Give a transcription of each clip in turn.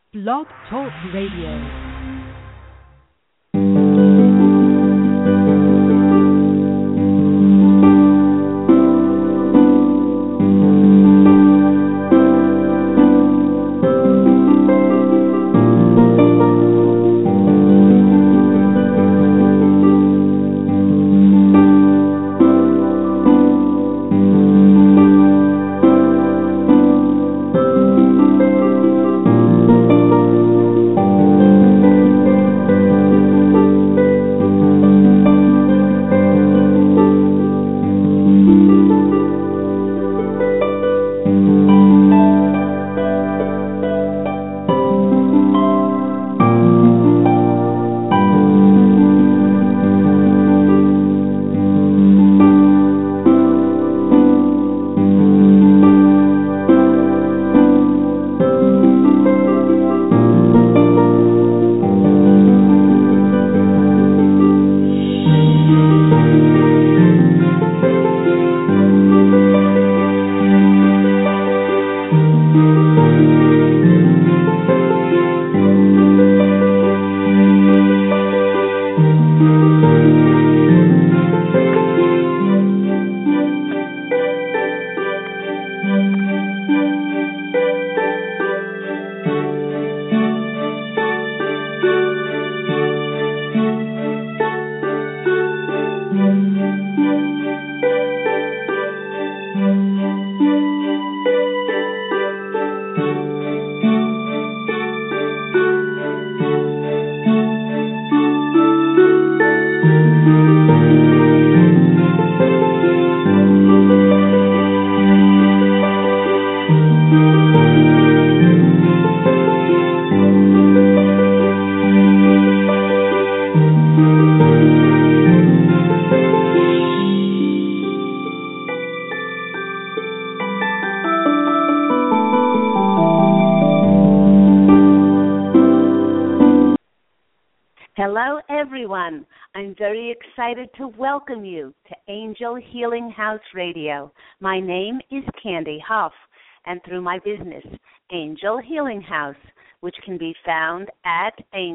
Blog Talk Radio. Hello, everyone. I'm very excited to welcome you to Angel Healing House Radio. My name is Candy Huff, and through my business, Angel Healing House, which can be found at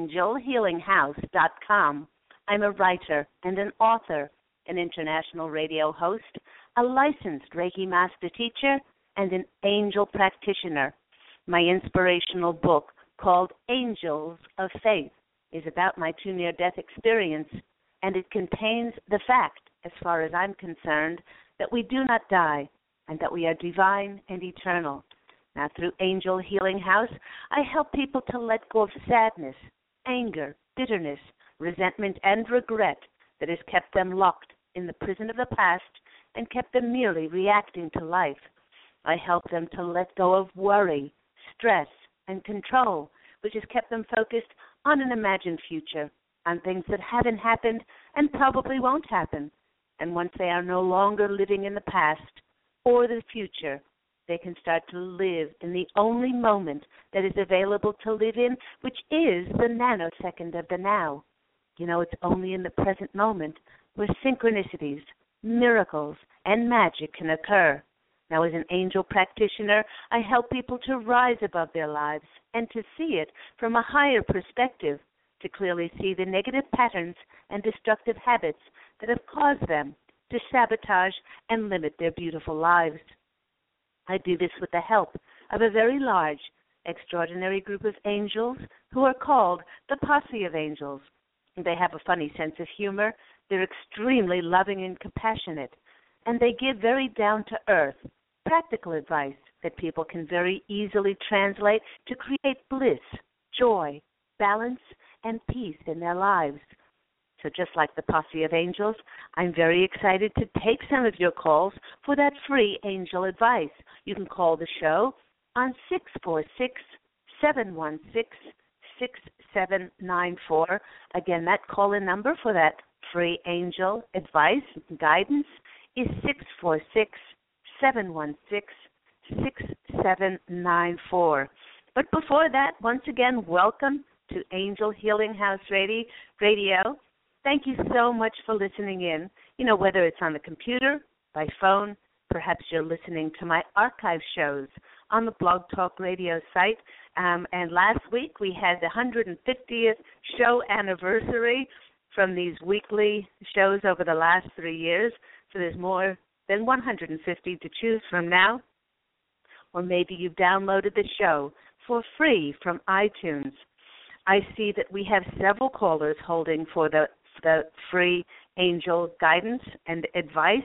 angelhealinghouse.com, I'm a writer and an author, an international radio host, a licensed Reiki master teacher, and an angel practitioner. My inspirational book, called Angels of Faith, is about my two near-death experience, and it contains the fact, as far as I'm concerned, that we do not die and that we are divine and eternal. Now, through Angel Healing House, I help people to let go of sadness, anger, bitterness, resentment, and regret that has kept them locked in the prison of the past and kept them merely reacting to life. I help them to let go of worry, stress, and control, which has kept them focused on an imagined future, on things that haven't happened and probably won't happen. And once they are no longer living in the past or the future, they can start to live in the only moment that is available to live in, which is the nanosecond of the now. You know, it's only in the present moment where synchronicities, miracles, and magic can occur. Now, as an angel practitioner, I help people to rise above their lives and to see it from a higher perspective, to clearly see the negative patterns and destructive habits that have caused them to sabotage and limit their beautiful lives. I do this with the help of a very large, extraordinary group of angels who are called the Posse of Angels. They have a funny sense of humor. They're extremely loving and compassionate, and they give very down-to-earth, practical advice that people can very easily translate to create bliss, joy, balance, and peace in their lives. So just like the Posse of Angels, I'm very excited to take some of your calls for that free angel advice. You can call the show on 646-716-6794. Again, that call-in number for that free angel advice and guidance is 646-716-6794. But before that, once again, welcome to Angel Healing House Radio. Thank you so much for listening in. You know, whether it's on the computer, by phone, perhaps you're listening to my archive shows on the Blog Talk Radio site. And last week we had the 150th show anniversary from these weekly shows over the last 3 years. So there's more than 150 to choose from now. Or maybe you've downloaded the show for free from iTunes. I see that we have several callers holding for the free angel guidance and advice.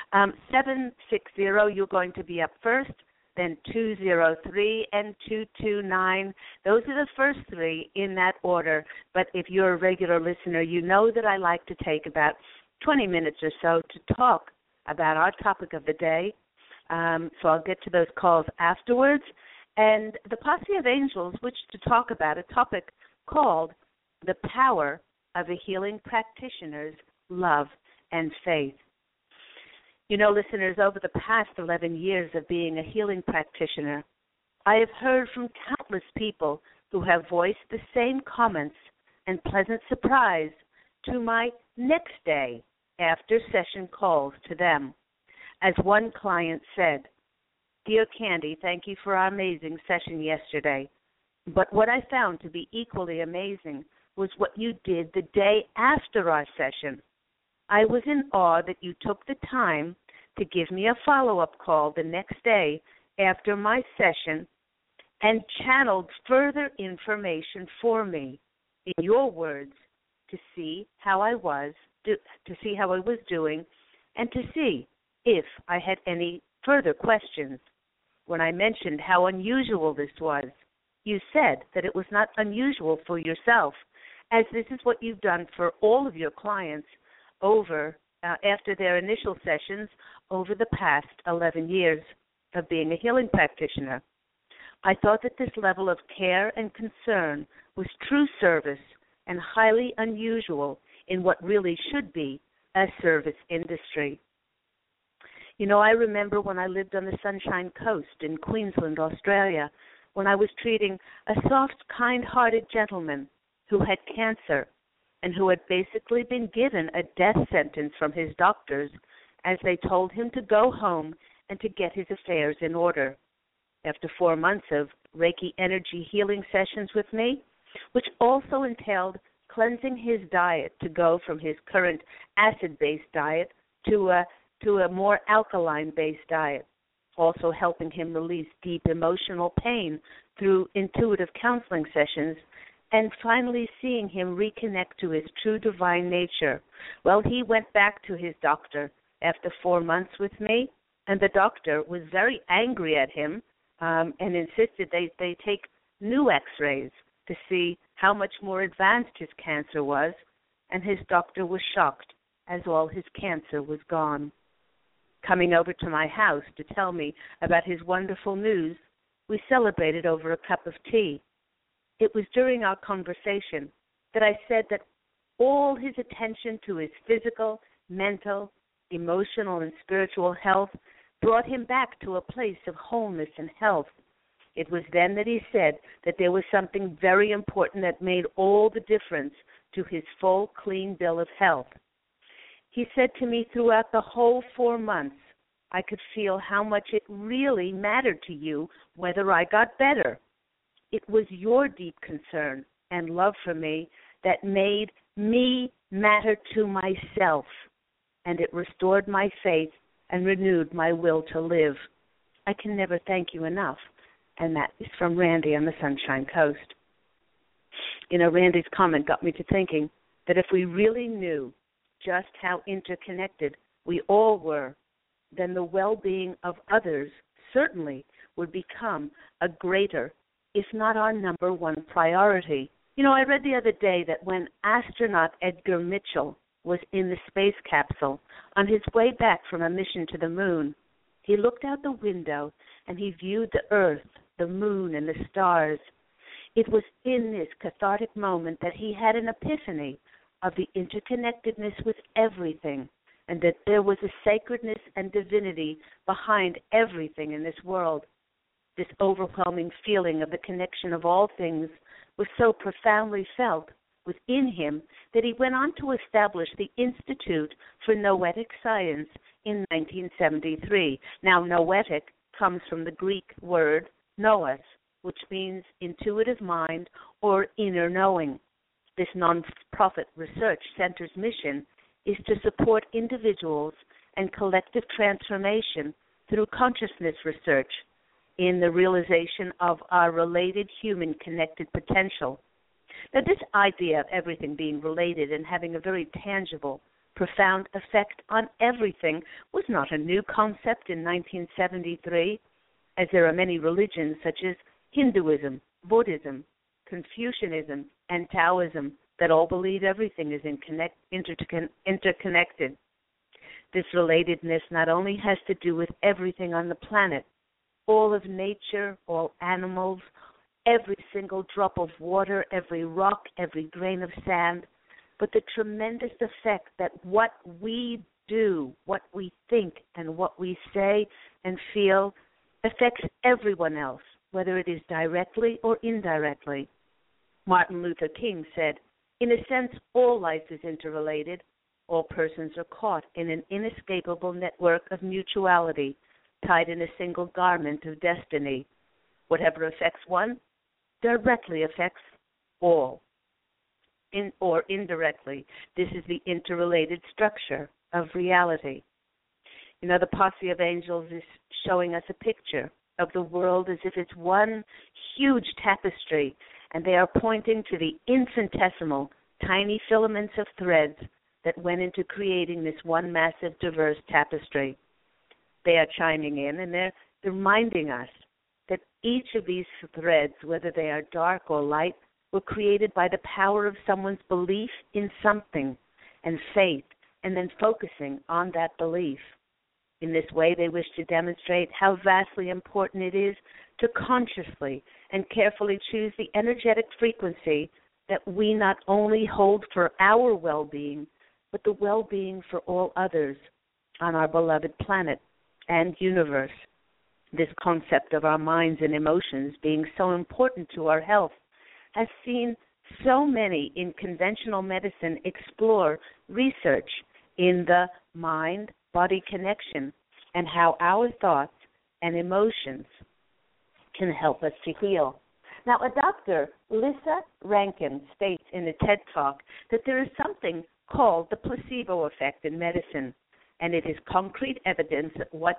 760, you're going to be up first, then 203 and 229. Those are the first three in that order. But if you're a regular listener, you know that I like to take about 20 minutes or so to talk about our topic of the day. So I'll get to those calls afterwards. And the Posse of Angels wish to talk about a topic called the power of a healing practitioner's love and faith. You know, listeners, over the past 11 years of being a healing practitioner, I have heard from countless people who have voiced the same comments and pleasant surprise to my next day after session calls to them. As one client said, "Dear Candy, thank you for our amazing session yesterday. But what I found to be equally amazing was what you did the day after our session. I was in awe that you took the time to give me a follow-up call the next day after my session and channeled further information for me, in your words, to see how I was doing and to see if I had any further questions. When I mentioned how unusual this was, you said that it was not unusual for yourself, as this is what you've done for all of your clients after their initial sessions over the past 11 years of being a healing practitioner. I thought that this level of care and concern was true service and highly unusual in what really should be a service industry. You know, I remember when I lived on the Sunshine Coast in Queensland, Australia, when I was treating a soft, kind-hearted gentleman who had cancer and who had basically been given a death sentence from his doctors as they told him to go home and to get his affairs in order. After 4 months of Reiki energy healing sessions with me, which also entailed cleansing his diet to go from his current acid-based diet to a more alkaline-based diet, also helping him release deep emotional pain through intuitive counseling sessions, and finally seeing him reconnect to his true divine nature. Well, he went back to his doctor after 4 months with me, and the doctor was very angry at him and insisted they take new x-rays to see how much more advanced his cancer was, and his doctor was shocked as all his cancer was gone. Coming over to my house to tell me about his wonderful news, we celebrated over a cup of tea. It was during our conversation that I said that all his attention to his physical, mental, emotional, and spiritual health brought him back to a place of wholeness and health. It was then that he said that there was something very important that made all the difference to his full, clean bill of health. He said to me throughout the whole 4 months, I could feel how much it really mattered to you whether I got better. It was your deep concern and love for me that made me matter to myself, and it restored my faith and renewed my will to live. I can never thank you enough. And that is from Randy on the Sunshine Coast. You know, Randy's comment got me to thinking that if we really knew just how interconnected we all were, then the well-being of others certainly would become a greater, if not our number one priority. You know, I read the other day that when astronaut Edgar Mitchell was in the space capsule on his way back from a mission to the moon, he looked out the window and he viewed the Earth, the moon, and the stars. It was in this cathartic moment that he had an epiphany of the interconnectedness with everything, and that there was a sacredness and divinity behind everything in this world. This overwhelming feeling of the connection of all things was so profoundly felt within him that he went on to establish the Institute for Noetic Science in 1973. Now, noetic comes from the Greek word know us, which means intuitive mind or inner knowing. This non-profit research center's mission is to support individuals and collective transformation through consciousness research in the realization of our related human connected potential. Now, this idea of everything being related and having a very tangible, profound effect on everything was not a new concept in 1973, as there are many religions such as Hinduism, Buddhism, Confucianism, and Taoism that all believe everything is interconnected. This relatedness not only has to do with everything on the planet, all of nature, all animals, every single drop of water, every rock, every grain of sand, but the tremendous effect that what we do, what we think, and what we say and feel affects everyone else, whether it is directly or indirectly. Martin Luther King said, "In a sense, all life is interrelated. All persons are caught in an inescapable network of mutuality, tied in a single garment of destiny. Whatever affects one directly affects all, or indirectly. This is the interrelated structure of reality." You know, the posse of angels is showing us a picture of the world as if it's one huge tapestry, and they are pointing to the infinitesimal, tiny filaments of threads that went into creating this one massive, diverse tapestry. They are chiming in, and they're reminding us that each of these threads, whether they are dark or light, were created by the power of someone's belief in something and faith, and then focusing on that belief. In this way, they wish to demonstrate how vastly important it is to consciously and carefully choose the energetic frequency that we not only hold for our well-being, but the well-being for all others on our beloved planet and universe. This concept of our minds and emotions being so important to our health has seen so many in conventional medicine explore research in the mind-body connection and how our thoughts and emotions can help us to heal. Now, a Dr. Lissa Rankin states in a TED Talk that there is something called the placebo effect in medicine, and it is concrete evidence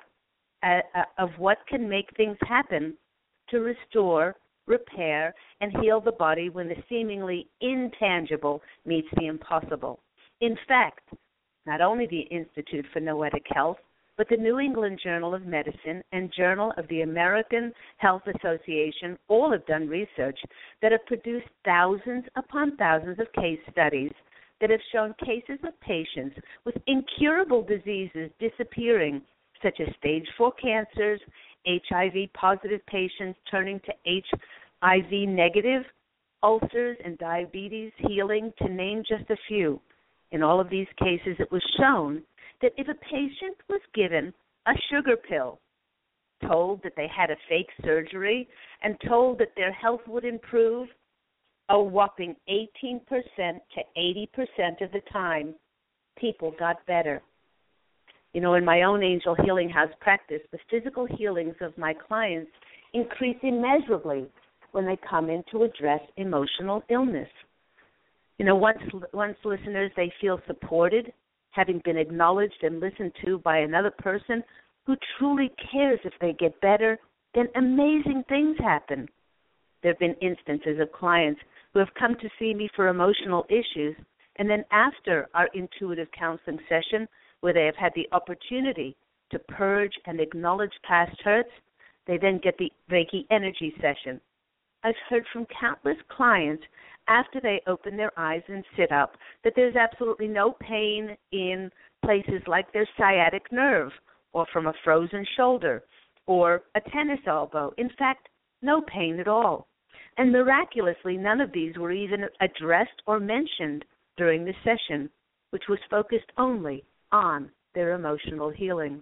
of what can make things happen to restore, repair, and heal the body when the seemingly intangible meets the impossible. In fact, not only the Institute for Noetic Health, but the New England Journal of Medicine and Journal of the American Health Association all have done research that have produced thousands upon thousands of case studies that have shown cases of patients with incurable diseases disappearing, such as stage 4 cancers, HIV-positive patients turning to HIV-negative, ulcers and diabetes healing, to name just a few. In all of these cases, it was shown that if a patient was given a sugar pill, told that they had a fake surgery, and told that their health would improve, a whopping 18% to 80% of the time, people got better. You know, in my own Angel Healing House practice, the physical healings of my clients increase immeasurably when they come in to address emotional illness. You know, once listeners, they feel supported, having been acknowledged and listened to by another person who truly cares if they get better, then amazing things happen. There have been instances of clients who have come to see me for emotional issues, and then after our intuitive counseling session, where they have had the opportunity to purge and acknowledge past hurts, they then get the Reiki energy session. I've heard from countless clients after they open their eyes and sit up that there's absolutely no pain in places like their sciatic nerve or from a frozen shoulder or a tennis elbow. In fact, no pain at all. And miraculously, none of these were even addressed or mentioned during the session, which was focused only on their emotional healing.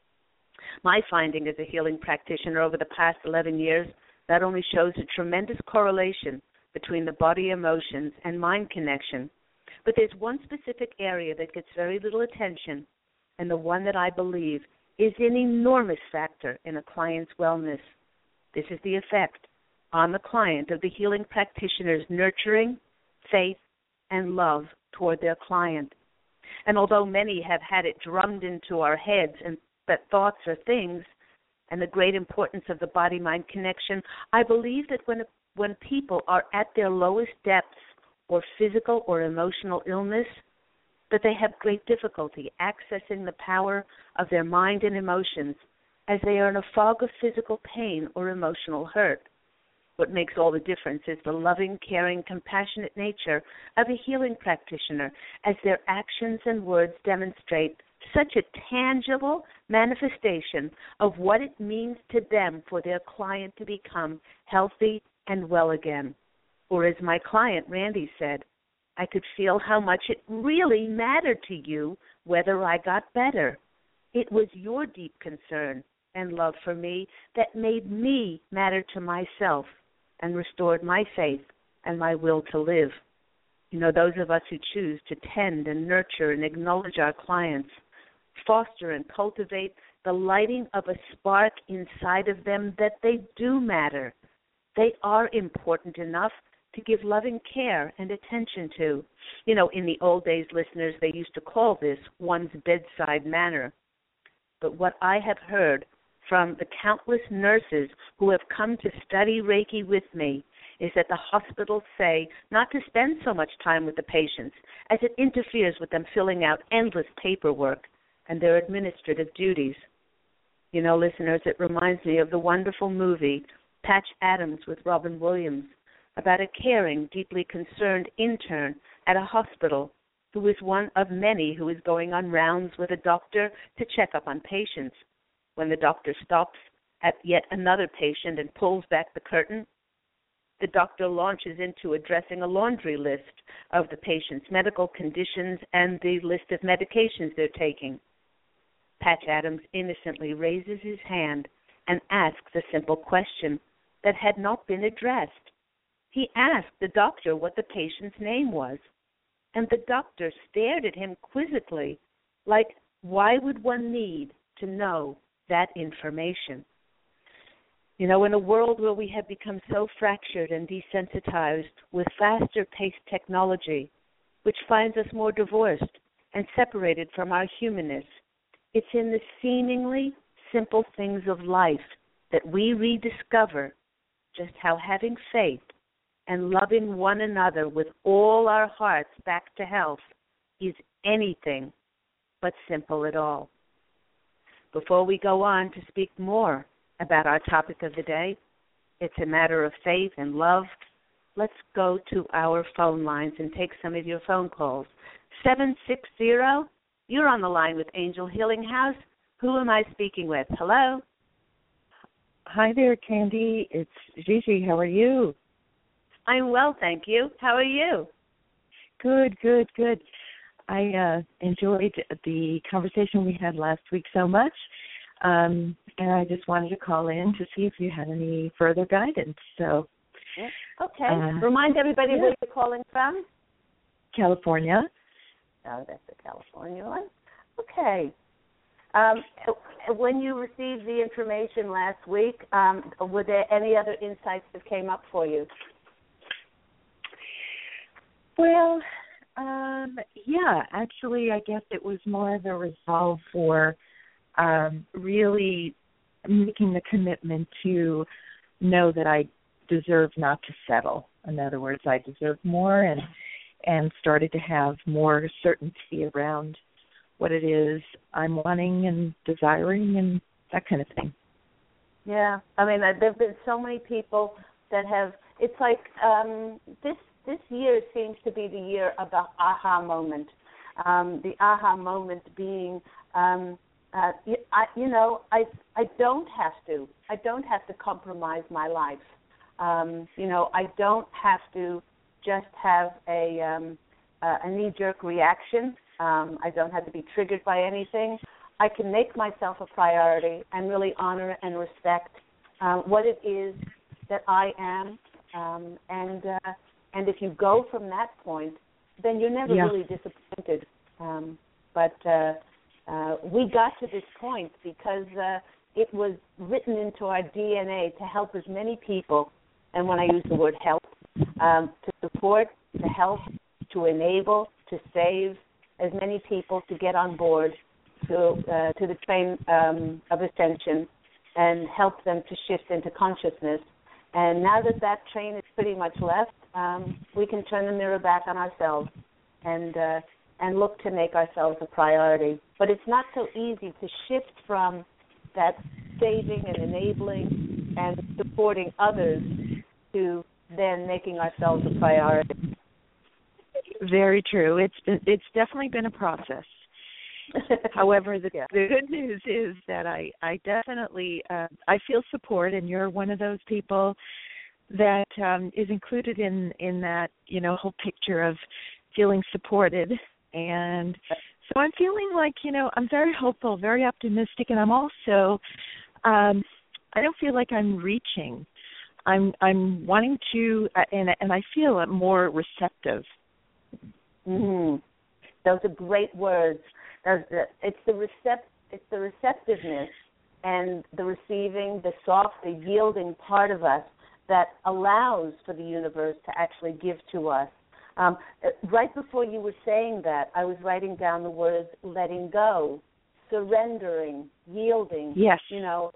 My finding as a healing practitioner over the past 11 years not only shows a tremendous correlation between the body emotions and mind connection, but there's one specific area that gets very little attention, and the one that I believe is an enormous factor in a client's wellness. This is the effect on the client of the healing practitioner's nurturing, faith, and love toward their client. And although many have had it drummed into our heads and that thoughts are things, and the great importance of the body-mind connection, I believe that when people are at their lowest depths or physical or emotional illness, that they have great difficulty accessing the power of their mind and emotions as they are in a fog of physical pain or emotional hurt. What makes all the difference is the loving, caring, compassionate nature of a healing practitioner as their actions and words demonstrate such a tangible manifestation of what it means to them for their client to become healthy and well again. Or as my client Randy said, I could feel how much it really mattered to you whether I got better. It was your deep concern and love for me that made me matter to myself and restored my faith and my will to live. You know, those of us who choose to tend and nurture and acknowledge our clients, foster and cultivate the lighting of a spark inside of them that they do matter. They are important enough to give loving care and attention to. You know, in the old days, listeners, they used to call this one's bedside manner. But what I have heard from the countless nurses who have come to study Reiki with me is that the hospitals say not to spend so much time with the patients as it interferes with them filling out endless paperwork and their administrative duties. You know, listeners, it reminds me of the wonderful movie Patch Adams with Robin Williams about a caring, deeply concerned intern at a hospital who is one of many who is going on rounds with a doctor to check up on patients. When the doctor stops at yet another patient and pulls back the curtain, the doctor launches into addressing a laundry list of the patient's medical conditions and the list of medications they're taking. Patch Adams innocently raises his hand and asks a simple question that had not been addressed. He asked the doctor what the patient's name was, and the doctor stared at him quizzically, like, why would one need to know that information? You know, in a world where we have become so fractured and desensitized with faster-paced technology, which finds us more divorced and separated from our humanness, it's in the seemingly simple things of life that we rediscover just how having faith and loving one another with all our hearts back to health is anything but simple at all. Before we go on to speak more about our topic of the day, it's a matter of faith and love. Let's go to our phone lines and take some of your phone calls. 760, you're on the line with Angel Healing House. Who am I speaking with? Hello? Hi there, Candy. It's Gigi. How are you? I'm well, thank you. How are you? Good. I enjoyed the conversation we had last week so much, and I just wanted to call in to see if you had any further guidance. So, okay. Remind everybody where you're calling from. California. Oh, that's the California one. Okay. When you received the information last week, were there any other insights that came up for you? Well, yeah, actually, I guess it was more of a resolve for really making the commitment to know that I deserve not to settle. In other words, I deserve more and started to have more certainty around what it is I'm wanting and desiring and that kind of thing. Yeah, I mean, there have been so many people that have, it's like this year seems to be the year of the aha moment. The aha moment being, I don't have to compromise my life. I don't have to just have a knee-jerk reaction. I don't have to be triggered by anything. I can make myself a priority and really honor and respect what it is that I am. And if you go from that point, then you're never really disappointed. But we got to this point because it was written into our DNA to help as many people, and when I use the word help, to support, to help, to enable, to save as many people to get on board to the train of ascension and help them to shift into consciousness. And now that that train is pretty much left, we can turn the mirror back on ourselves and look to make ourselves a priority. But it's not so easy to shift from that saving and enabling and supporting others to then making ourselves a priority. Very true. It's definitely been a process. However, the good news is that I definitely I feel support, and you're one of those people that is included in that, you know, whole picture of feeling supported. And so I'm feeling like, you know, I'm very hopeful, very optimistic, and I'm also I don't feel like I'm reaching. I'm wanting to, and I feel more receptive. Mm-hmm. Those are great words. It's the receptiveness and the receiving, the soft, the yielding part of us that allows for the universe to actually give to us. Right before you were saying that, I was writing down the words letting go, surrendering, yielding. Yes. You know,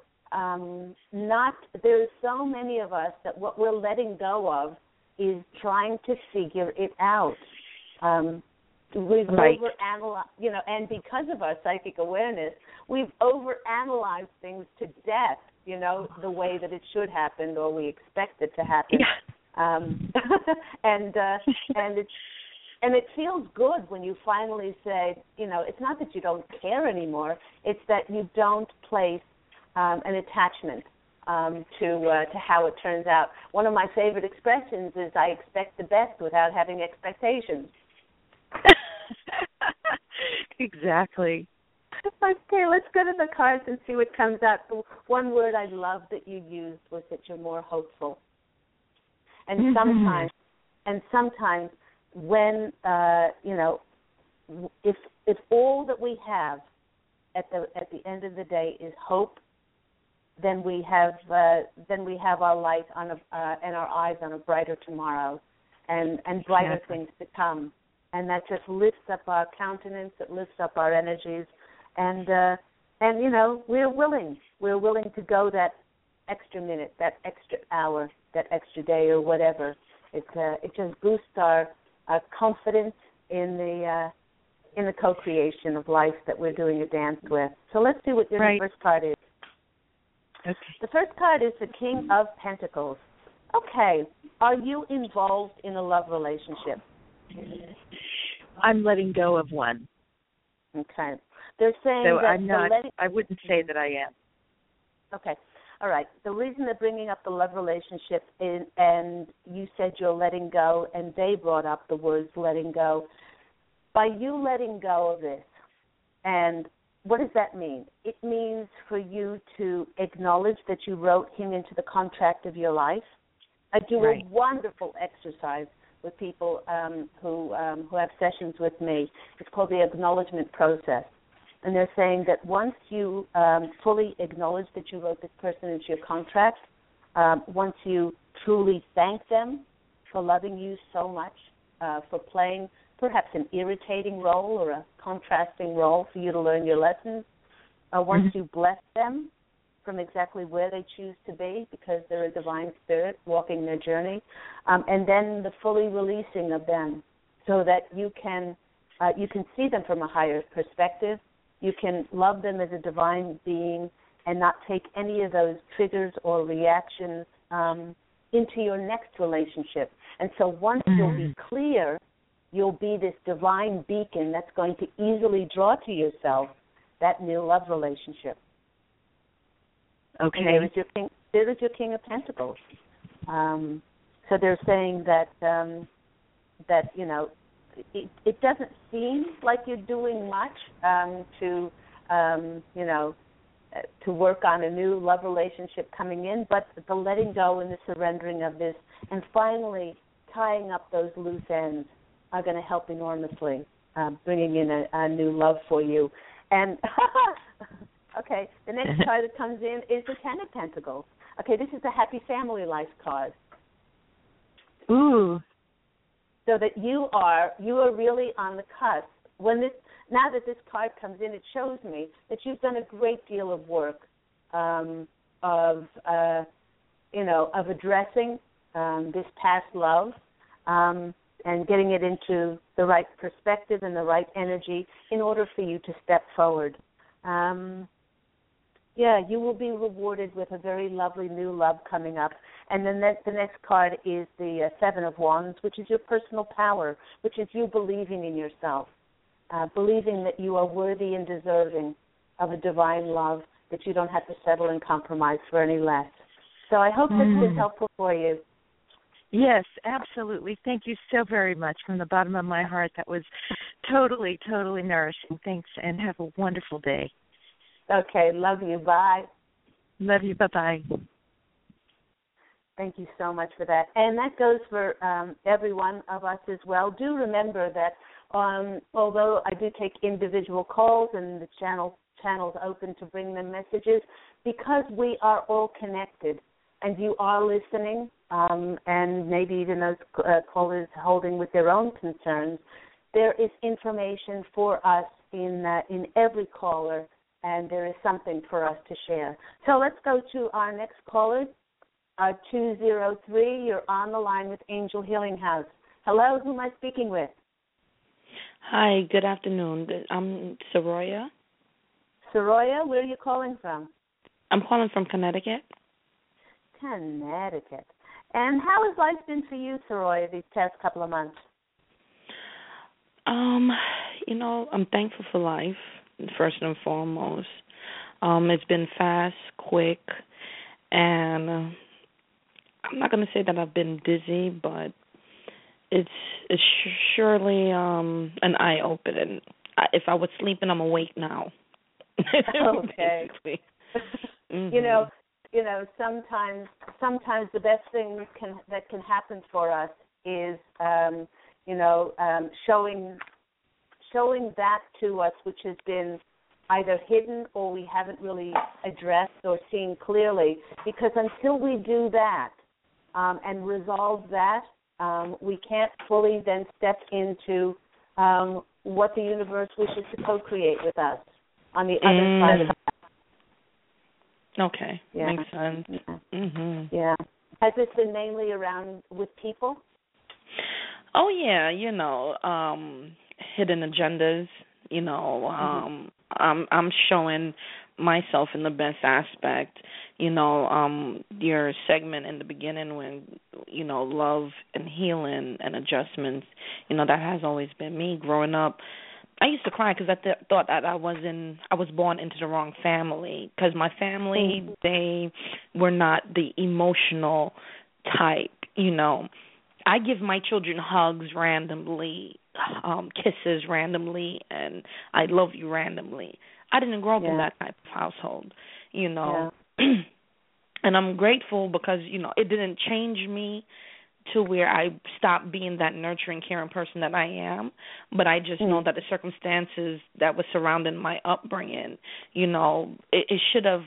there's so many of us that what we're letting go of is trying to figure it out. We've overanalyzed, you know, and because of our psychic awareness, we've overanalyzed things to death, you know, the way that it should happen or we expect it to happen. Yeah. And it feels good when you finally say, you know, it's not that you don't care anymore, it's that you don't place an attachment to how it turns out. One of my favorite expressions is I expect the best without having expectations. Exactly. Okay, let's go to the cards and see what comes out. The one word I love that you used was that you're more hopeful. And sometimes when you know, if all that we have at the end of the day is hope, then we have our light on and our eyes on a brighter tomorrow, and brighter things to come. And that just lifts up our countenance, it lifts up our energies, and you know, we're willing to go that extra minute, that extra hour, that extra day, or whatever. It just boosts our confidence in the co-creation of life that we're doing a dance with. So let's see what your first card is. Okay. The first card is the King of Pentacles. Okay, are you involved in a love relationship? I'm letting go of one. Okay. They're saying so that I'm not. I wouldn't say that I am. Okay. All right. The reason they're bringing up the love relationship and you said you're letting go, and they brought up the words letting go. By you letting go of this, and what does that mean? It means for you to acknowledge that you wrote him into the contract of your life. I do a wonderful exercise with people who have sessions with me. It's called the acknowledgement process. And they're saying that once you fully acknowledge that you wrote this person into your contract, once you truly thank them for loving you so much, for playing perhaps an irritating role or a contrasting role for you to learn your lessons, once you bless them from exactly where they choose to be because they're a divine spirit walking their journey, and then the fully releasing of them so that you can see them from a higher perspective. You can love them as a divine being and not take any of those triggers or reactions into your next relationship. And so once you'll be clear, you'll be this divine beacon that's going to easily draw to yourself that new love relationship. Okay. And there is your King of Pentacles. So they're saying that you know, it doesn't seem like you're doing much to you know, to work on a new love relationship coming in, but the letting go and the surrendering of this and finally tying up those loose ends are going to help enormously, bringing in a new love for you. And Okay, the next card that comes in is the Ten of Pentacles. Okay, this is the Happy Family Life card. Ooh. So that you are really on the cusp. Now that this card comes in, it shows me that you've done a great deal of work of addressing this past love and getting it into the right perspective and the right energy in order for you to step forward. You will be rewarded with a very lovely new love coming up. And then the next card is the Seven of Wands, which is your personal power, which is you believing in yourself, believing that you are worthy and deserving of a divine love, that you don't have to settle and compromise for any less. So I hope this was helpful for you. Yes, absolutely. Thank you so very much from the bottom of my heart. That was totally, totally nourishing. Thanks, and have a wonderful day. Okay, love you. Bye. Love you. Bye-bye. Thank you so much for that. And that goes for every one of us as well. Do remember that although I do take individual calls and the channel's open to bring them messages, because we are all connected and you are listening, and maybe even those callers holding with their own concerns, there is information for us in every caller, and there is something for us to share. So let's go to our next caller, 203. You're on the line with Angel Healing House. Hello, who am I speaking with? Hi, good afternoon. I'm Soroya. Soroya, where are you calling from? I'm calling from Connecticut. Connecticut. And how has life been for you, Soroya, these past couple of months? I'm thankful for life, first and foremost. It's been fast, quick, and I'm not going to say that I've been busy, but it's surely an eye-opener. If I was sleeping, I'm awake now. Okay. Basically. Mm-hmm. Sometimes the best thing that can happen for us is showing that to us which has been either hidden or we haven't really addressed or seen clearly. Because until we do that and resolve that, we can't fully then step into what the universe wishes to co-create with us on the other side of that. Okay, yeah. Makes sense. Yeah. Mm-hmm. Yeah. Has this been mainly around with people? Oh, yeah, hidden agendas, I'm showing myself in the best aspect, your segment in the beginning when, love and healing and adjustments, that has always been me growing up. I used to cry because I thought that I was born into the wrong family because my family, they were not the emotional type, I give my children hugs randomly, kisses randomly, and I love you randomly. I didn't grow up in that type of household, Yeah. And I'm grateful because, it didn't change me to where I stopped being that nurturing, caring person that I am, but I just know that the circumstances that were surrounding my upbringing, it should have,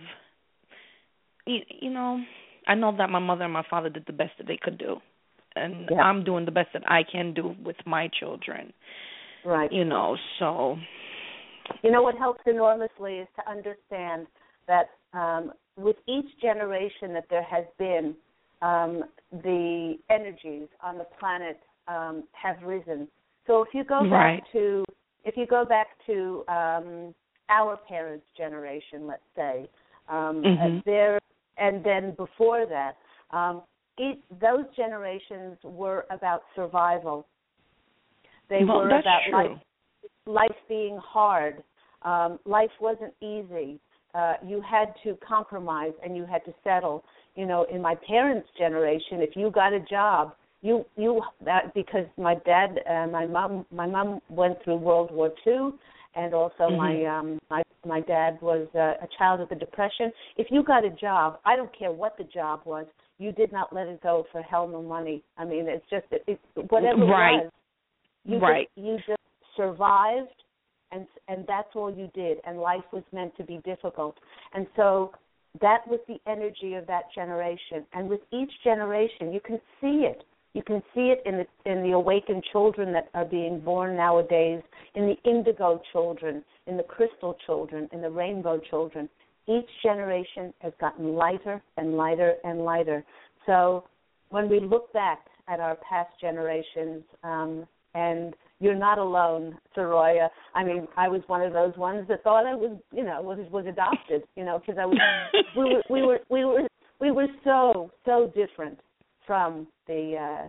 I know that my mother and my father did the best that they could do. And I'm doing the best that I can do with my children. Right. So. What helps enormously is to understand that with each generation that there has been, the energies on the planet have risen. So if you go back to our parents' generation, let's say, there, and then before that, those generations were about survival. They were about life being hard. Life wasn't easy. You had to compromise and you had to settle. In my parents' generation, if you got a job, because my dad and my mom went through World War II, and also my dad was a child of the Depression. If you got a job, I don't care what the job was, you did not let it go for hell no money. I mean, it's just whatever it was. You just survived, and that's all you did, and life was meant to be difficult. And so that was the energy of that generation. And with each generation, you can see it. You can see it in the awakened children that are being born nowadays, in the indigo children, in the crystal children, in the rainbow children. Each generation has gotten lighter and lighter and lighter. So when we look back at our past generations, and you're not alone, Soraya. I mean, I was one of those ones that thought I was, was adopted, because I was. we were so different from the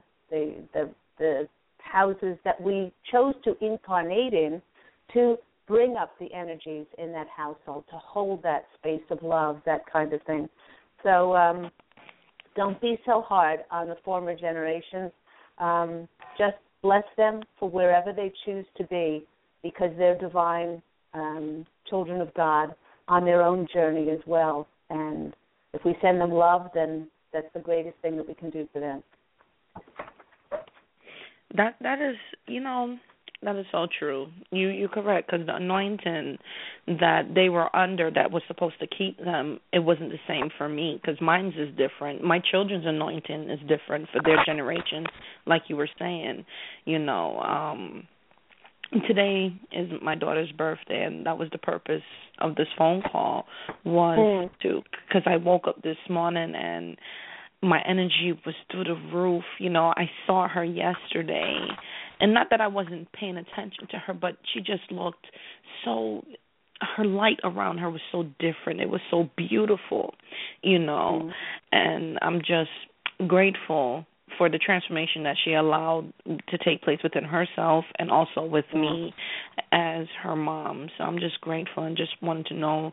houses that we chose to incarnate in, to bring up the energies in that household, to hold that space of love, that kind of thing. So don't be so hard on the former generations. Just bless them for wherever they choose to be, because they're divine children of God on their own journey as well. And if we send them love, then that's the greatest thing that we can do for them. That is, that is so true. You're correct, because the anointing that they were under that was supposed to keep them, it wasn't the same for me, because mine's is different. My children's anointing is different for their generation, like you were saying. Today is my daughter's birthday, and that was the purpose of this phone call, was because I woke up this morning and my energy was through the roof. I saw her yesterday, and not that I wasn't paying attention to her, but she just looked so, her light around her was so different. It was so beautiful, and I'm just grateful for the transformation that she allowed to take place within herself and also with me as her mom. So I'm just grateful, and just wanted to know,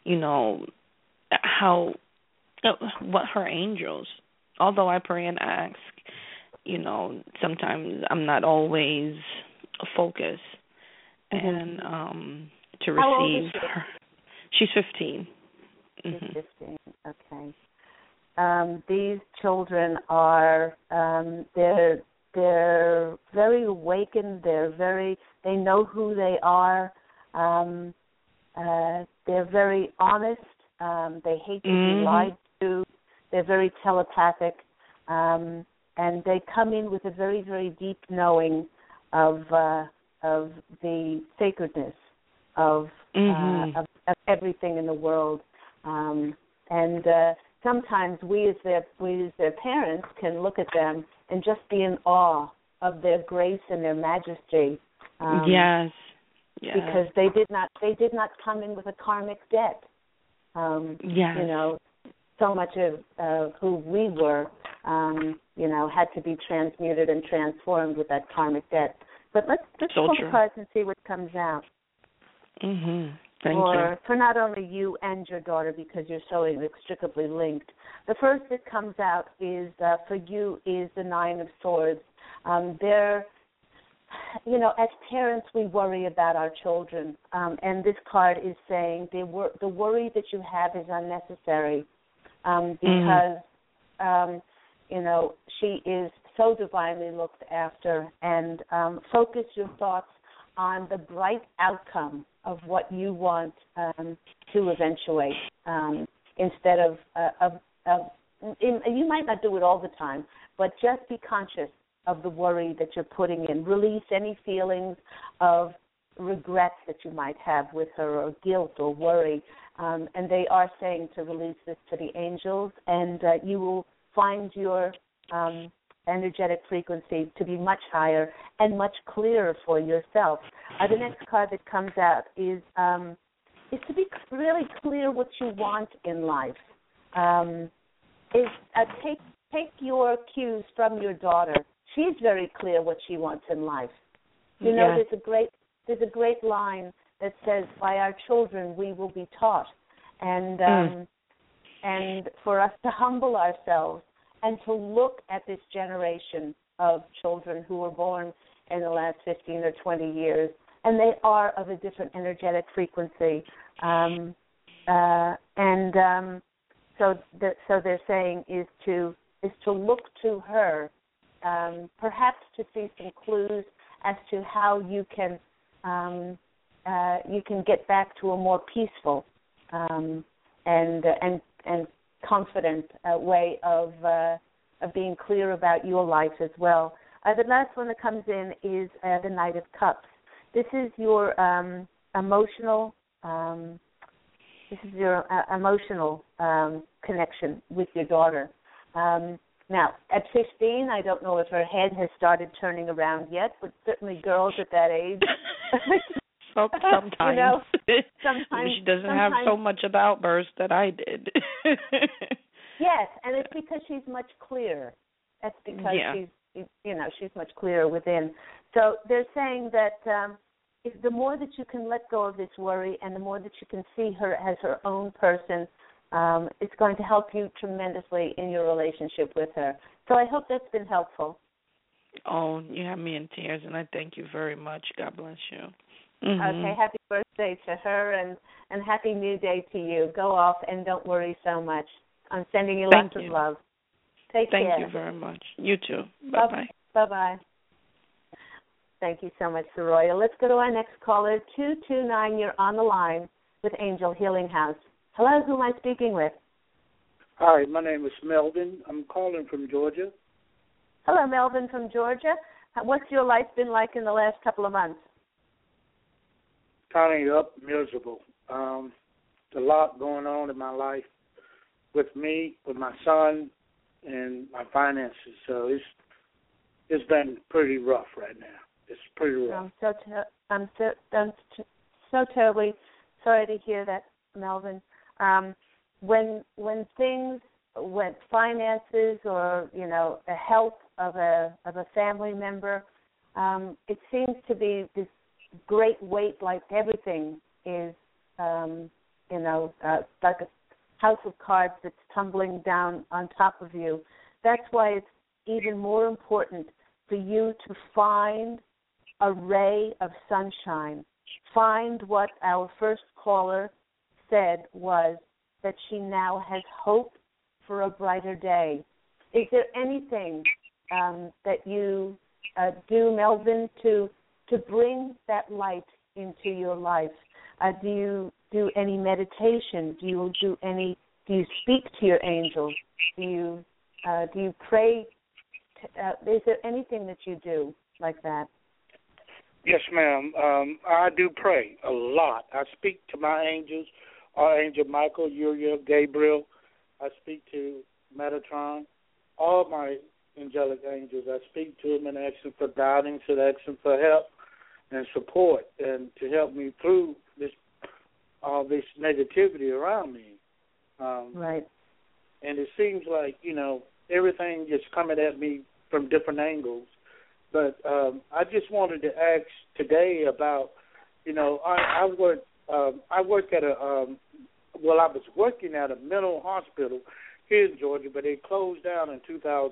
what her angels, although I pray and ask, sometimes I'm not always focused, and to receive her. She's 15. She's 15, okay. These children are, they're very awakened, they know who they are, they're very honest, they hate to be lied to, they're very telepathic, and they come in with a very, very deep knowing of the sacredness of everything in the world, and sometimes we as their parents can look at them and just be in awe of their grace and their majesty. Yes. Because they did not come in with a karmic debt. So much of who we were, had to be transmuted and transformed with that karmic debt. But let's pull the cards and see what comes out. Thank you. For not only you and your daughter, because you're so inextricably linked. The first that comes out is, for you, is the Nine of Swords. As parents, we worry about our children, and this card is saying the worry that you have is unnecessary, because, she is so divinely looked after, and focus your thoughts on the bright outcome of what you want to eventuate, instead of you might not do it all the time, but just be conscious of the worry that you're putting in. Release any feelings of regret that you might have with her, or guilt or worry, and they are saying to release this to the angels, and you will find your energetic frequency to be much higher and much clearer for yourself. The next card that comes out is to be really clear what you want in life. Take your cues from your daughter. She's very clear what she wants in life. There's a great line that says, "By our children we will be taught," and for us to humble ourselves and to look at this generation of children who were born in the last 15 or 20 years, and they are of a different energetic frequency. So they're saying is to look to her, perhaps to see some clues as to how you can you can get back to a more peaceful and confident way of being clear about your life as well. The last one that comes in is the Knight of Cups. This is your emotional. This is your emotional connection with your daughter. Now, at 15, I don't know if her head has started turning around yet, but certainly girls at that age. Sometimes. You know, sometimes she doesn't have so much of the outburst that I did. Yes, and it's because she's much clearer. That's because she's much clearer within. So they're saying that the more that you can let go of this worry and the more that you can see her as her own person, it's going to help you tremendously in your relationship with her. So I hope that's been helpful. Oh, you have me in tears, and I thank you very much. God bless you. Okay, happy birthday to her, and happy new day to you. Go off and don't worry so much. I'm sending you lots of love. Take care. Thank you very much. You too. Bye-bye. Bye-bye. Thank you so much, Soroya. Let's go to our next caller, 229. You're on the line with Angel Healing House. Hello, who am I speaking with? Hi, my name is Melvin. I'm calling from Georgia. Hello, Melvin from Georgia. What's your life been like in the last couple of months? Kind of miserable. A lot going on in my life with me, with my son, and my finances. So it's been pretty rough right now. It's pretty rough. I'm so terribly sorry to hear that, Melvin. When finances or the health of a family member, it seems to be this great weight, like everything is, like a house of cards that's tumbling down on top of you. That's why it's even more important for you to find a ray of sunshine. Find what our first caller said was that she now has hope for a brighter day. Is there anything that you do, Melvin, to bring that light into your life? Do you do any meditation? Do you speak to your angels? Do you pray? Is there anything that you do like that? Yes, ma'am. I do pray a lot. I speak to my angels, Archangel Michael, Uriel, Gabriel. I speak to Metatron, all my angelic angels. I speak to them and ask them for guidance and ask them for help and support and to help me through all this negativity around me. Right. And it seems like, everything is coming at me from different angles. But I just wanted to ask today about, I was working at a mental hospital here in Georgia, but it closed down in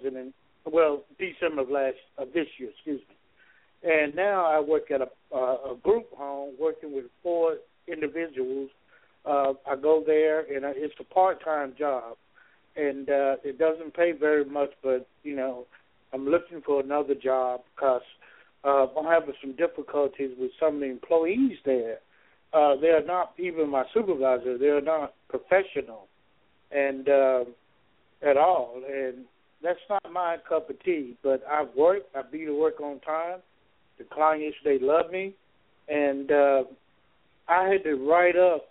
December of this year, excuse me. And now I work at a group home working with 4 individuals. I go there, and it's a part-time job, and it doesn't pay very much, but, I'm looking for another job because I'm having some difficulties with some of the employees there. They're not, even my supervisor, they're not professional and at all, and that's not my cup of tea, but I be to work on time. The clients, they love me, and I had to write up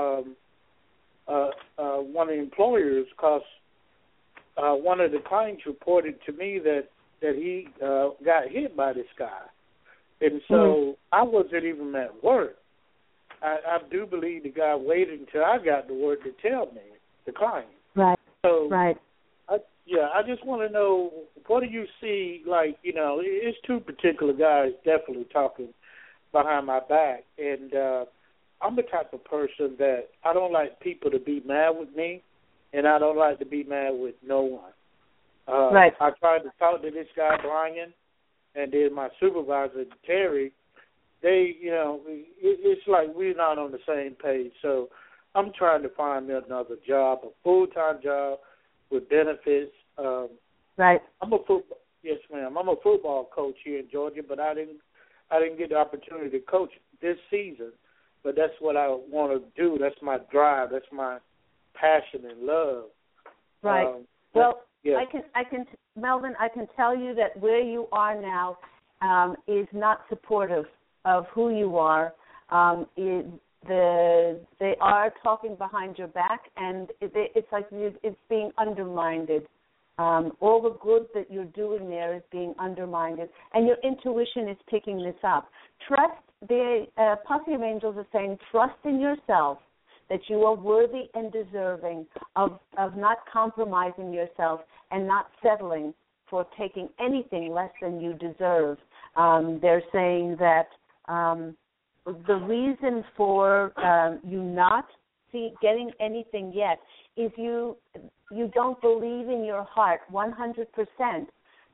one of the employers because one of the clients reported to me that he got hit by this guy. And so I wasn't even at work. I do believe the guy waited until I got to work to tell me, the client. Right. So, right. I just want to know, what do you see, it's 2 particular guys definitely talking behind my back. And I'm the type of person that I don't like people to be mad with me, and I don't like to be mad with no one. Right. I tried to talk to this guy, Brian, and then my supervisor, Terry. They, it's like we're not on the same page. So I'm trying to find me another job, a full-time job with benefits. Right. Yes, ma'am. I'm a football coach here in Georgia, but I didn't get the opportunity to coach this season. but that's what I want to do. That's my drive. That's my passion and love. Right. Well, yeah. Melvin, I can tell you that where you are now is not supportive of who you are. They are talking behind your back, and it's like it's being undermined. All the good that you're doing there is being undermined, and your intuition is picking this up. Trust, the Posse of Angels are saying, trust in yourself, that you are worthy and deserving of not compromising yourself and not settling for taking anything less than you deserve. They're saying that the reason for you not getting anything yet is you don't believe in your heart 100%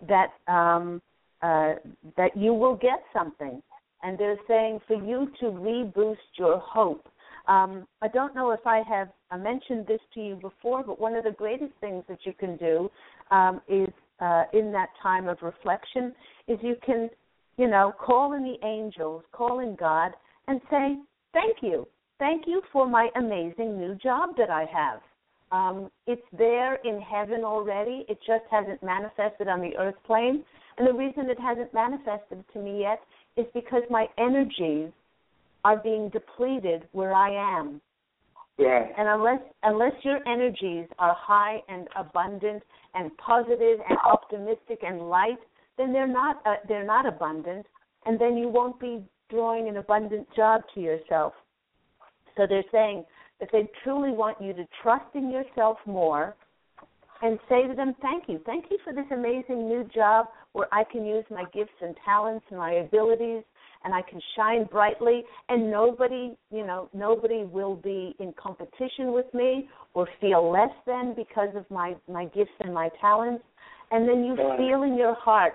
that you will get something. And they're saying for you to reboost your hope. I don't know if I have mentioned this to you before, but one of the greatest things that you can do is in that time of reflection is you can, call in the angels, call in God, and say, thank you. Thank you for my amazing new job that I have. It's there in heaven already. It just hasn't manifested on the earth plane. And the reason it hasn't manifested to me yet is because my energies are being depleted where I am. Yeah. And unless your energies are high and abundant and positive and optimistic and light, then they're not abundant, and then you won't be drawing an abundant job to yourself. So they're saying that they truly want you to trust in yourself more and say to them, thank you. Thank you for this amazing new job where I can use my gifts and talents and my abilities and I can shine brightly, and nobody will be in competition with me or feel less than because of my gifts and my talents. And then you feel in your heart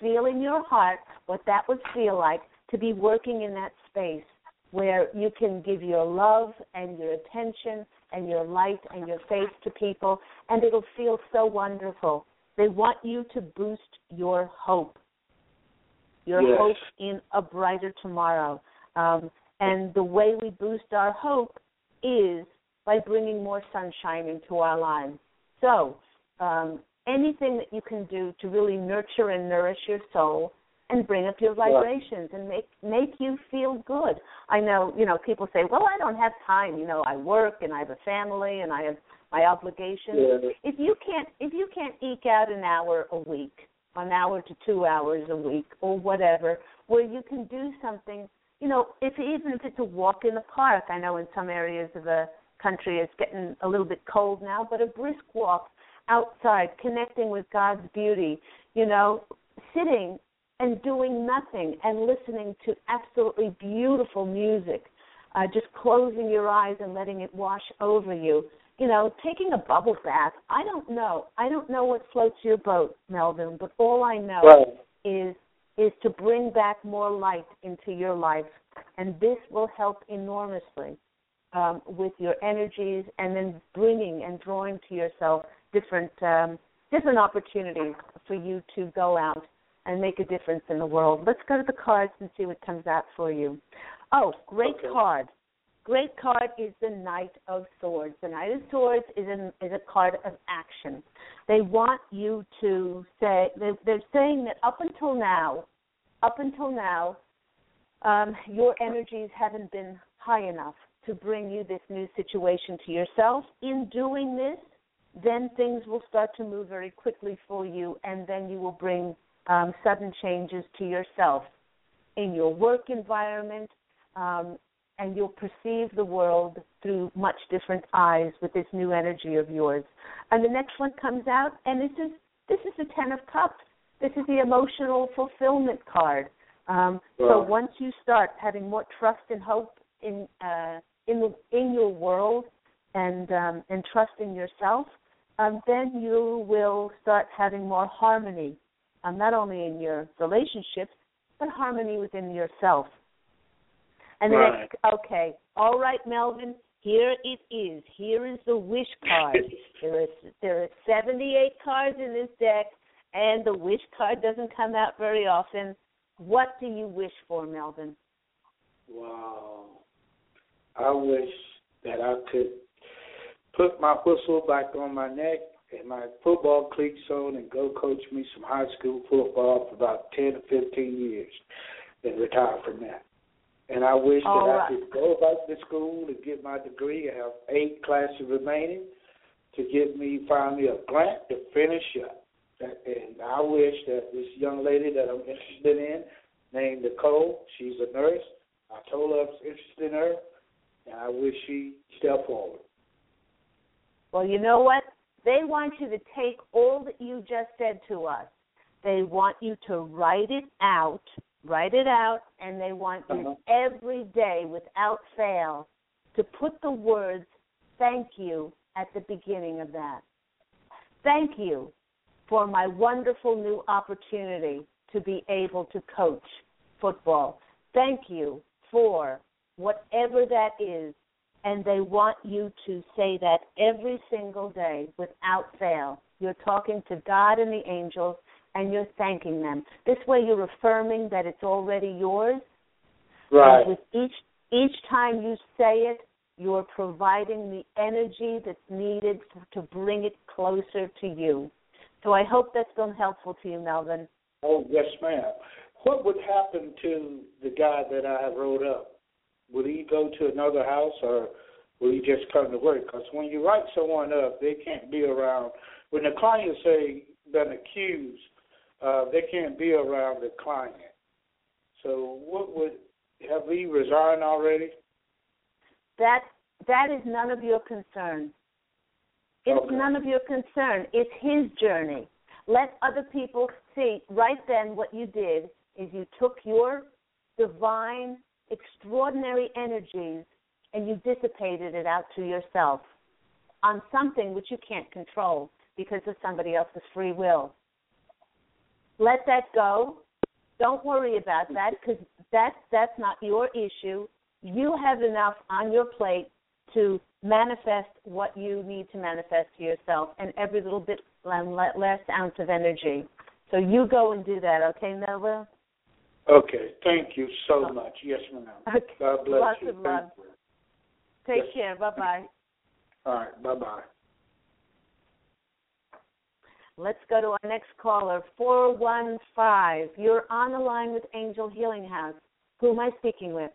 what that would feel like to be working in that space where you can give your love and your attention and your light and your faith to people, and it'll feel so wonderful. They want you to boost your hope. Your hope in a brighter tomorrow. And the way we boost our hope is by bringing more sunshine into our lives. So anything that you can do to really nurture and nourish your soul and bring up your vibrations and make you feel good. I know, people say, well, I don't have time. I work and I have a family and I have my obligations. Yeah. If you can't eke out an hour a week, an hour to 2 hours a week or whatever, where you can do something, even if it's a walk in the park. I know in some areas of the country it's getting a little bit cold now, but a brisk walk outside, connecting with God's beauty, sitting and doing nothing and listening to absolutely beautiful music, just closing your eyes and letting it wash over you. Taking a bubble bath. I don't know what floats your boat, Melvin, but all I know is to bring back more light into your life, and this will help enormously with your energies, and then bringing and drawing to yourself different opportunities for you to go out and make a difference in the world. Let's go to the cards and see what comes out for you. Oh, great card. Great card is the Knight of Swords. The Knight of Swords is a card of action. They want you to say, they're saying that up until now, your energies haven't been high enough to bring you this new situation to yourself. In doing this, then things will start to move very quickly for you, and then you will bring sudden changes to yourself in your work environment, and you'll perceive the world through much different eyes with this new energy of yours. And the next one comes out, and this is the Ten of Cups. This is the emotional fulfillment card. So once you start having more trust and hope in your world and trust in yourself, then you will start having more harmony, not only in your relationships, but harmony within yourself. And the next, all right, Melvin, here it is. Here is the wish card. There are 78 cards in this deck, and the wish card doesn't come out very often. What do you wish for, Melvin? Wow. I wish that I could put my whistle back on my neck and my football cleats on and go coach me some high school football for about 10 to 15 years and retire from that. And I wish that I could go back to school and get my degree. I have 8 classes remaining to find me a grant to finish up. And I wish that this young lady that I'm interested in, named Nicole, she's a nurse. I told her I was interested in her, and I wish she stepped forward. Well, you know what? They want you to take all that you just said to us. They want you to write it out, and they want you every day without fail to put the words thank you at the beginning of that. Thank you for my wonderful new opportunity to be able to coach football. Thank you for whatever that is. And they want you to say that every single day without fail. You're talking to God and the angels, and you're thanking them. This way you're affirming that it's already yours. Right. And with each time you say it, you're providing the energy that's needed to bring it closer to you. So I hope that's been helpful to you, Melvin. Oh, yes, ma'am. What would happen to the guy that I wrote up? Will he go to another house, or will he just come to work? Because when you write someone up, they can't be around. When the client say been accused, they can't be around the client. So have he resigned already? That is none of your concern. It's none of your concern. It's his journey. Let other people see. Right then what you did is you took your divine, extraordinary energies and you dissipated it out to yourself on something which you can't control because of somebody else's free will. Let that go. Don't worry about that because that's not your issue. You have enough on your plate to manifest what you need to manifest to yourself and every little bit last ounce of energy. So you go and do that, okay, Melville? Okay, thank you so much. Yes, ma'am. Okay. God bless Lots you. of love. Take care. Bye-bye. All right, bye-bye. Let's go to our next caller, 415. You're on the line with Angel Healing House. Who am I speaking with?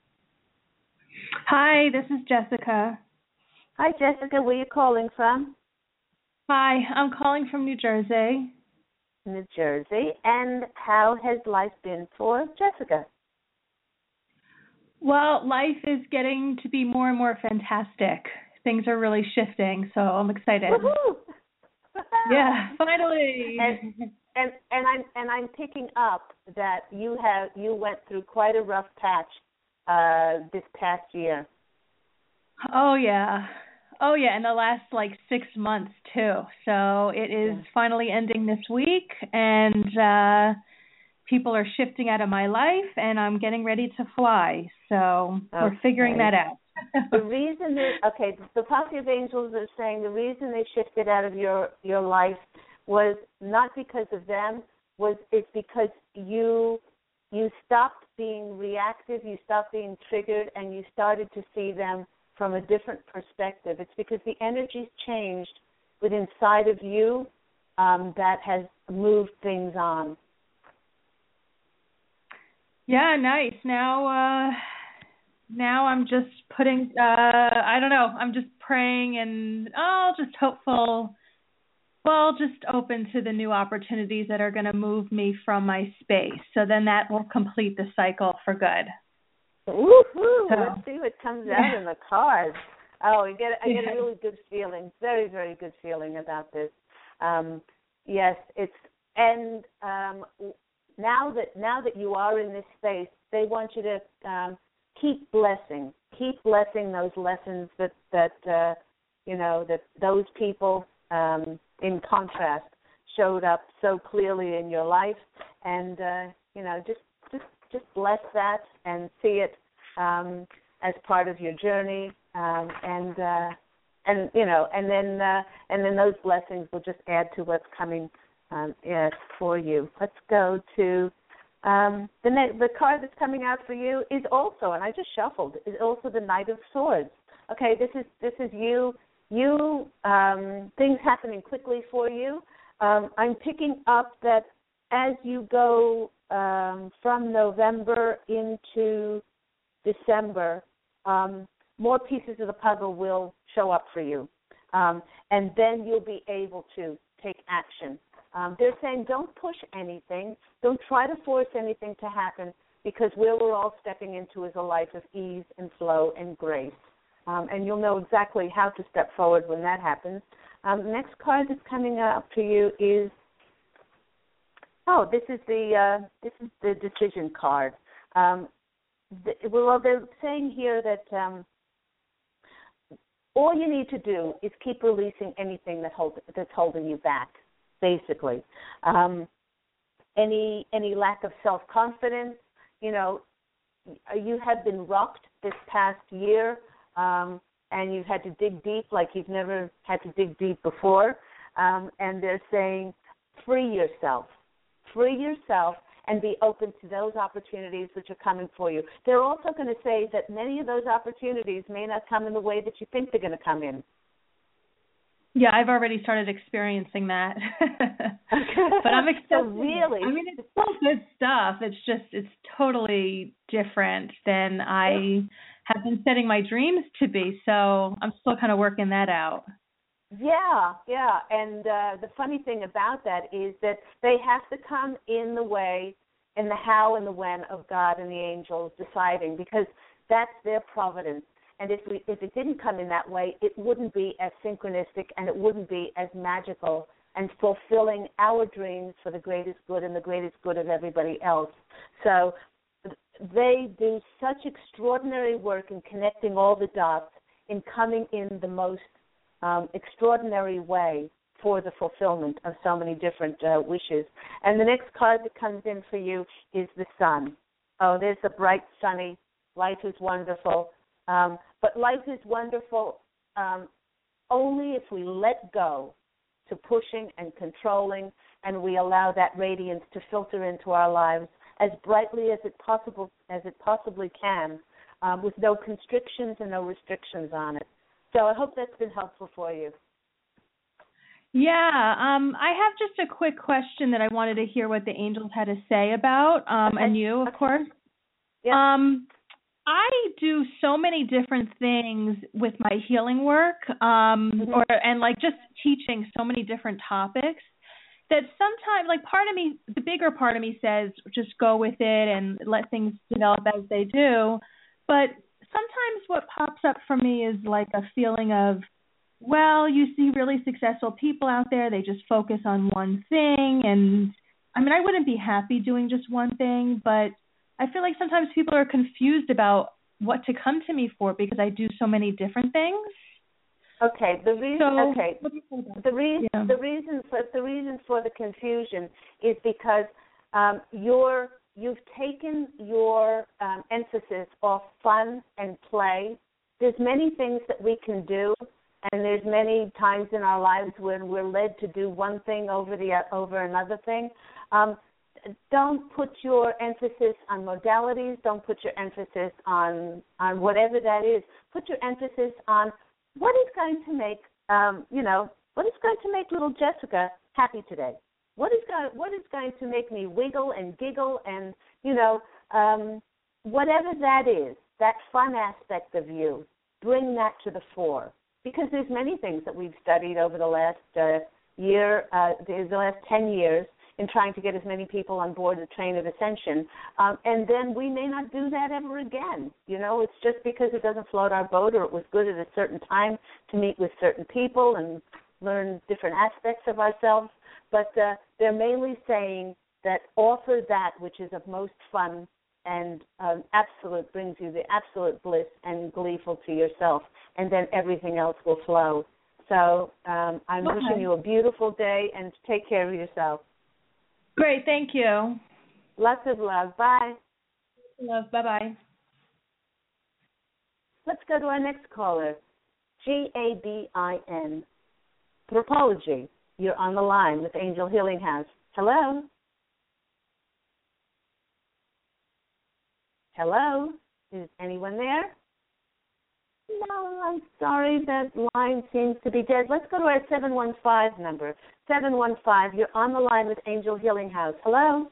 Hi, this is Jessica. Hi, Jessica. Where are you calling from? Hi, I'm calling from New Jersey. New Jersey. And how has life been for Jessica? Well, life is getting to be more and more fantastic. Things are really shifting, so I'm excited. Woohoo! Yeah, finally. And I'm picking up that you went through quite a rough patch this past year. Oh yeah, in the last 6 months too. So it is finally ending this week, and people are shifting out of my life, and I'm getting ready to fly. So we're figuring that out. The reason the Posse of Angels are saying the reason they shifted out of your life was not because of them, it's because you stopped being reactive, you stopped being triggered, and you started to see them from a different perspective. It's because the energy's changed within inside of you that has moved things on. Yeah, nice. Now I'm just putting, I don't know, I'm just praying and just hopeful, just open to the new opportunities that are going to move me from my space. So then that will complete the cycle for good. Woo-hoo. Let's see what comes out in the cards. Oh, I get a really good feeling, very, very good feeling about this. Yes, now that you are in this space, they want you to keep blessing those lessons that those people in contrast showed up so clearly in your life, and just bless that and see it as part of your journey, and then those blessings will just add to what's coming for you. Let's go to The card that's coming out for you is also, and I just shuffled, is also the Knight of Swords. Okay, this is you things happening quickly for you. I'm picking up that as you go from November into December, more pieces of the puzzle will show up for you, and then you'll be able to take action. They're saying don't push anything, don't try to force anything to happen, because where we're all stepping into is a life of ease and flow and grace. And you'll know exactly how to step forward when that happens. The next card that's coming up for you is, this is the decision card. They're saying here that all you need to do is keep releasing anything that's holding you back, basically. Any lack of self-confidence, you have been rocked this past year, and you've had to dig deep like you've never had to dig deep before. And they're saying free yourself, and be open to those opportunities which are coming for you. They're also going to say that many of those opportunities may not come in the way that you think they're going to come in. Yeah, I've already started experiencing that. But I'm excited. So really? I mean, it's still good stuff. It's totally different than I have been setting my dreams to be. So I'm still kind of working that out. Yeah. And the funny thing about that is that they have to come in the way, in the how and the when of God and the angels deciding, because that's their providence. And if it didn't come in that way, it wouldn't be as synchronistic, and it wouldn't be as magical and fulfilling our dreams for the greatest good and the greatest good of everybody else. So they do such extraordinary work in connecting all the dots, in coming in the most extraordinary way for the fulfillment of so many different wishes. And the next card that comes in for you is the sun. Oh, there's the bright, sunny, life is wonderful. But life is wonderful only if we let go to pushing and controlling, and we allow that radiance to filter into our lives as brightly as it possibly can, with no constrictions and no restrictions on it. So I hope that's been helpful for you. Yeah, I have just a quick question that I wanted to hear what the angels had to say about, Okay. And you, of course. Yeah. I do so many different things with my healing work, and just teaching so many different topics that sometimes, part of me, the bigger part of me says, just go with it and let things develop as they do. But sometimes what pops up for me is like a feeling of, well, you see really successful people out there, they just focus on one thing. And I mean, I wouldn't be happy doing just one thing, but I feel like sometimes people are confused about what to come to me for because I do so many different things. Okay. The reason for the confusion is because you've taken your emphasis off fun and play. There's many things that we can do, and there's many times in our lives when we're led to do one thing over another thing. Don't put your emphasis on modalities. Don't put your emphasis on whatever that is. Put your emphasis on what is going to make what is going to make little Jessica happy today. What is going to make me wiggle and giggle and whatever that is, that fun aspect of you, bring that to the fore. Because there's many things that we've studied over the last year, the last 10 years, in trying to get as many people on board the train of ascension. And then we may not do that ever again. It's just because it doesn't float our boat, or it was good at a certain time to meet with certain people and learn different aspects of ourselves. But they're mainly saying that offer that which is of most fun and brings you the absolute bliss and gleeful to yourself, and then everything else will flow. So I'm wishing you a beautiful day, and take care of yourself. Great, thank you. Lots of love. Bye. Love. Bye-bye. Let's go to our next caller, Gabin. Propology. You're on the line with Angel Healing House. Hello. Hello? Is anyone there? No, I'm sorry. That line seems to be dead. Let's go to our 715 number. 715, you're on the line with Angel Healing House. Hello?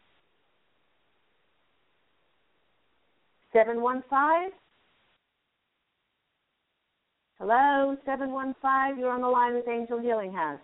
715? Hello? 715, you're on the line with Angel Healing House.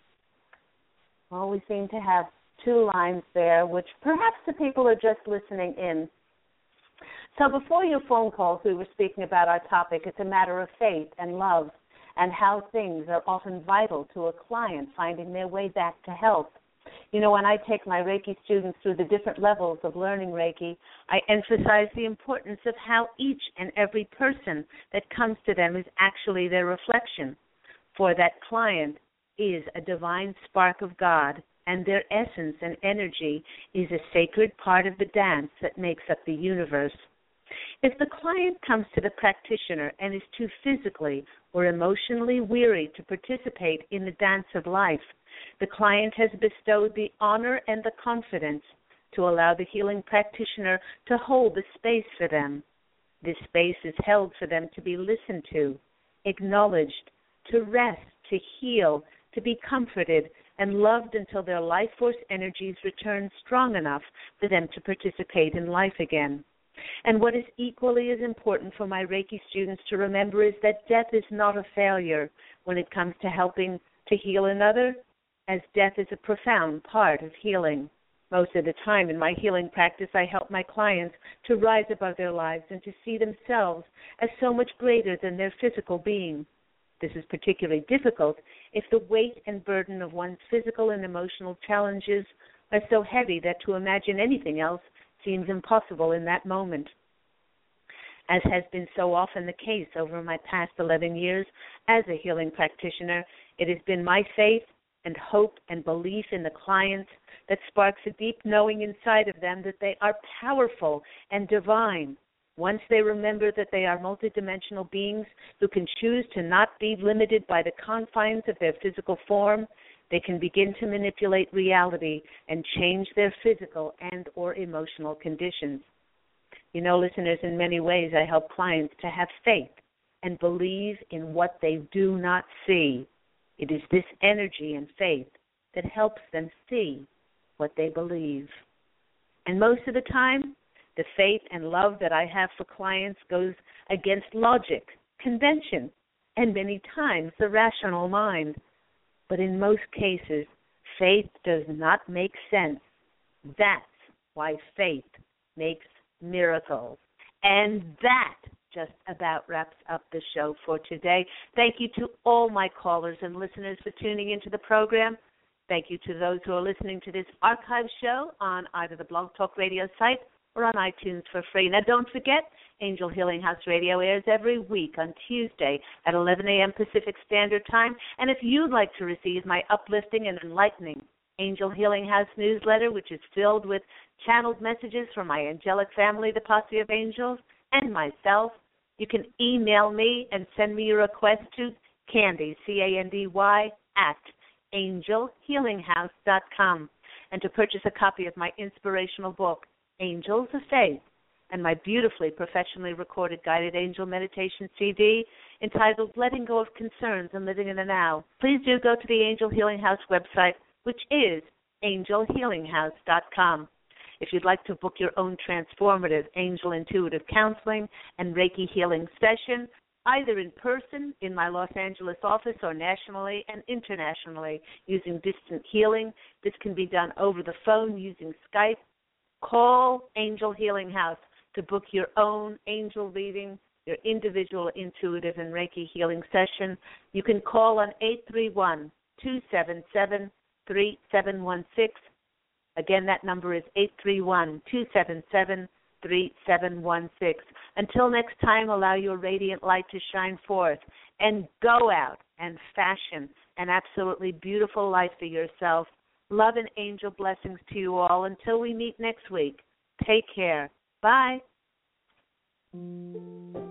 Well, we seem to have two lines there, which perhaps the people are just listening in. So before your phone calls, we were speaking about our topic. It's a matter of faith and love and how things are often vital to a client finding their way back to health. You know, when I take my Reiki students through the different levels of learning Reiki, I emphasize the importance of how each and every person that comes to them is actually their reflection. For that client is a divine spark of God, and their essence and energy is a sacred part of the dance that makes up the universe. If the client comes to the practitioner and is too physically or emotionally weary to participate in the dance of life, the client has bestowed the honor and the confidence to allow the healing practitioner to hold the space for them. This space is held for them to be listened to, acknowledged, to rest, to heal, to be comforted, and loved until their life force energies return strong enough for them to participate in life again. And what is equally as important for my Reiki students to remember is that death is not a failure when it comes to helping to heal another, as death is a profound part of healing. Most of the time in my healing practice, I help my clients to rise above their lives and to see themselves as so much greater than their physical being. This is particularly difficult if the weight and burden of one's physical and emotional challenges are so heavy that to imagine anything else seems impossible in that moment. As has been so often the case over my past 11 years as a healing practitioner, it has been my faith and hope and belief in the clients that sparks a deep knowing inside of them that they are powerful and divine. Once they remember that they are multidimensional beings who can choose to not be limited by the confines of their physical form, they can begin to manipulate reality and change their physical and or emotional conditions. You know, listeners, in many ways I help clients to have faith and believe in what they do not see. It is this energy and faith that helps them see what they believe. And most of the time, the faith and love that I have for clients goes against logic, convention, and many times the rational mind. But in most cases, faith does not make sense. That's why faith makes miracles. And that just about wraps up the show for today. Thank you to all my callers and listeners for tuning into the program. Thank you to those who are listening to this archive show on either the Blog Talk Radio site or on iTunes for free. Now, don't forget, Angel Healing House Radio airs every week on Tuesday at 11 a.m. Pacific Standard Time. And if you'd like to receive my uplifting and enlightening Angel Healing House newsletter, which is filled with channeled messages from my angelic family, the Posse of Angels, and myself, you can email me and send me your request to Candy, C-A-N-D-Y, at angelhealinghouse.com. And to purchase a copy of my inspirational book, Angels of Faith, and my beautifully professionally recorded guided angel meditation CD entitled Letting Go of Concerns and Living in the Now, please do go to the Angel Healing House website, which is angelhealinghouse.com. If you'd like to book your own transformative angel intuitive counseling and Reiki healing session, either in person in my Los Angeles office or nationally and internationally using distant healing, this can be done over the phone using Skype. Call Angel Healing House to book your own angel reading, your individual intuitive and Reiki healing session. You can call on 831-277-3716. Again, that number is 831-277-3716. Until next time, allow your radiant light to shine forth and go out and fashion an absolutely beautiful life for yourself. Love and angel blessings to you all. Until we meet next week, take care. Bye.